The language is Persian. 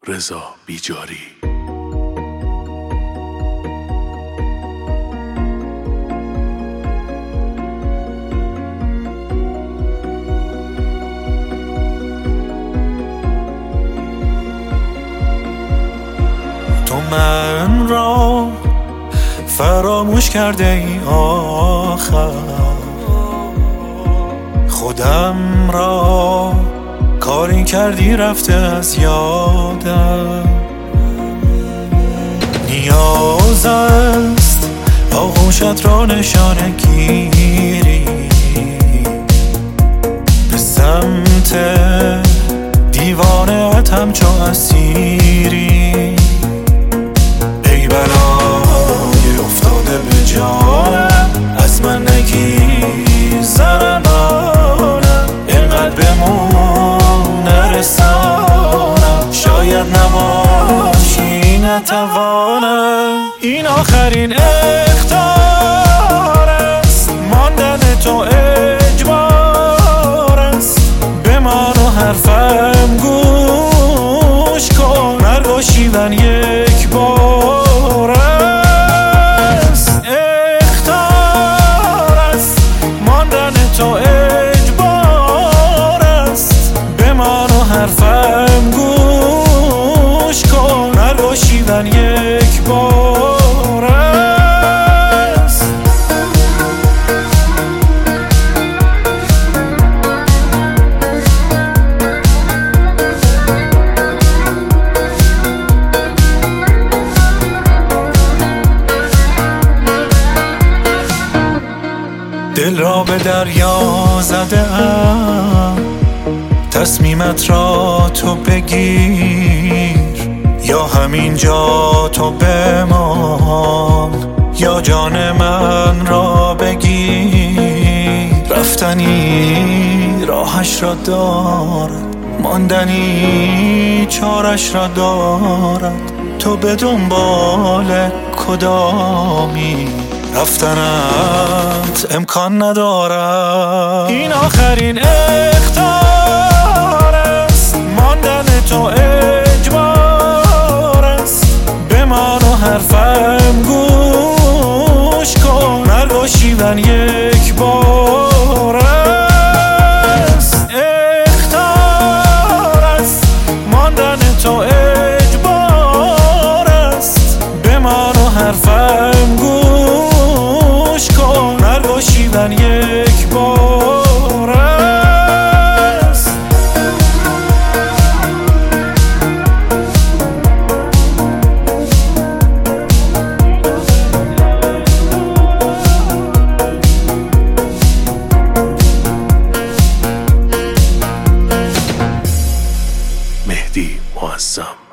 رضا بیجاری. تو من را فراموش کرده ای آخر، خودم را کاری کردی رفته از یادم. نیاز است آغوشت را نشانه گیری، به سمت دیوانه‌ات همچو اسیری. ای بلای افتاده به جانم، از من نگیزرم آنم، اینقدر بمون نرسانم، شاید نباشی نتوانم. این آخرین اخطار است، ماندن تو اجبار است، بمان و حرفم گوش کن، مرگ و شیون یک بار است. اخطار است، ماندن تو اجبار است، بمان و حرفم گوش کن، مرگ و شیون یک بار است. دل را به دریا زده ام، تصمیمت را تو بگیر، یا همینجا تو بمان، یا جان من را بگیر. رفتنی راهش را دارد، ماندنی چارش را دارد، تو به دنبال کدامی؟ رفتنت امکان ندارد. این آخرین اخطار است، ماندن تو اجبار است، بمان و حرفم گوش کن، مرگ و شیون یک بار است. اخطار است، ماندن تو اجبار است، بمان و حرفم گوش کن، مرگ و شیون یک بار است. مهدی معظم.